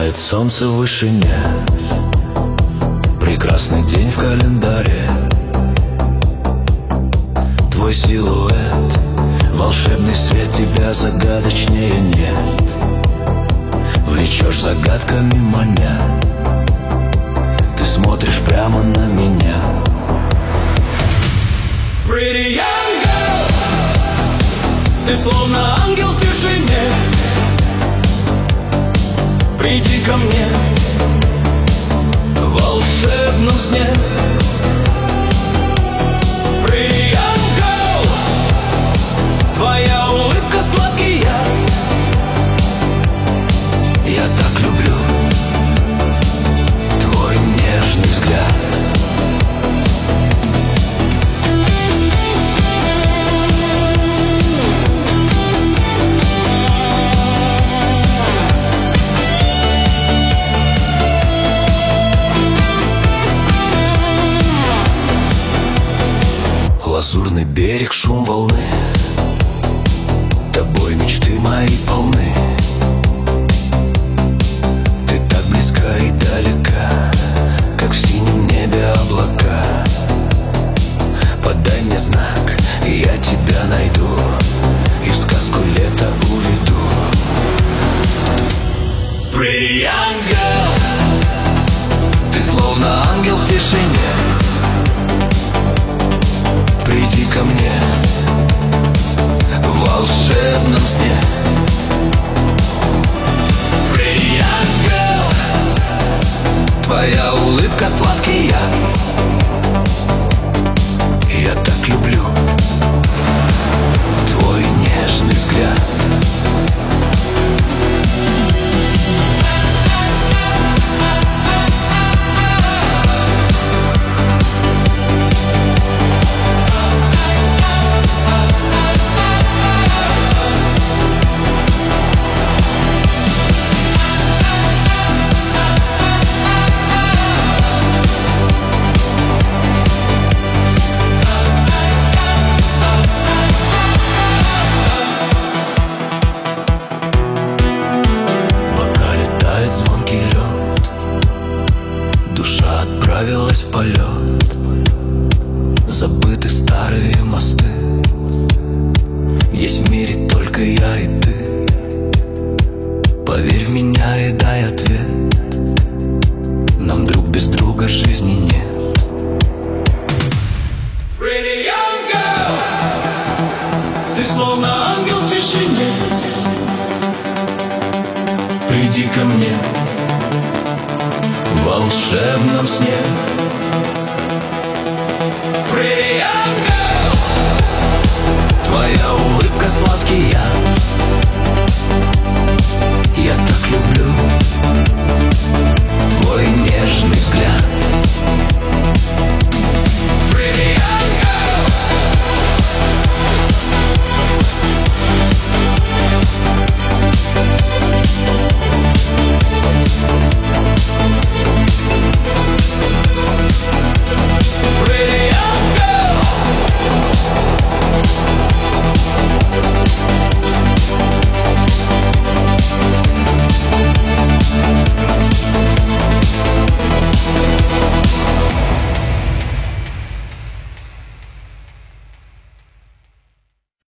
Сияет солнце в вышине, прекрасный день в календаре. Твой силуэт, волшебный свет, тебя загадочнее нет. Влечешь загадками маня, ты смотришь прямо на меня. Pretty young girl, ты словно ангел в тишине. Приди ко мне в волшебном сне. Pretty young girl, твоя улыбка сладкий яд. Я так люблю твой нежный взгляд. Лазурный берег, шум волны, тобой мечты мои полны. Ты так близка и далека, как в синем небе облака. Подай мне знак, и я тебя найду, и в сказку лета уведу. Pretty young girl, ты словно ангел в тишине. Приди ко мне в волшебном сне. Pretty young girl, твоя улыбка сладкий яд. Я так люблю твой нежный взгляд. Звонкий лед, душа отправилась в полет. Забыты старые мосты, есть в мире только я и ты. Поверь в меня и дай ответ, нам друг без друга жизни нет. Pretty young girl, ты словно ангел в тишине. Приди ко мне в волшебном сне. Pretty young girl, твоя улыбка сладкий яд.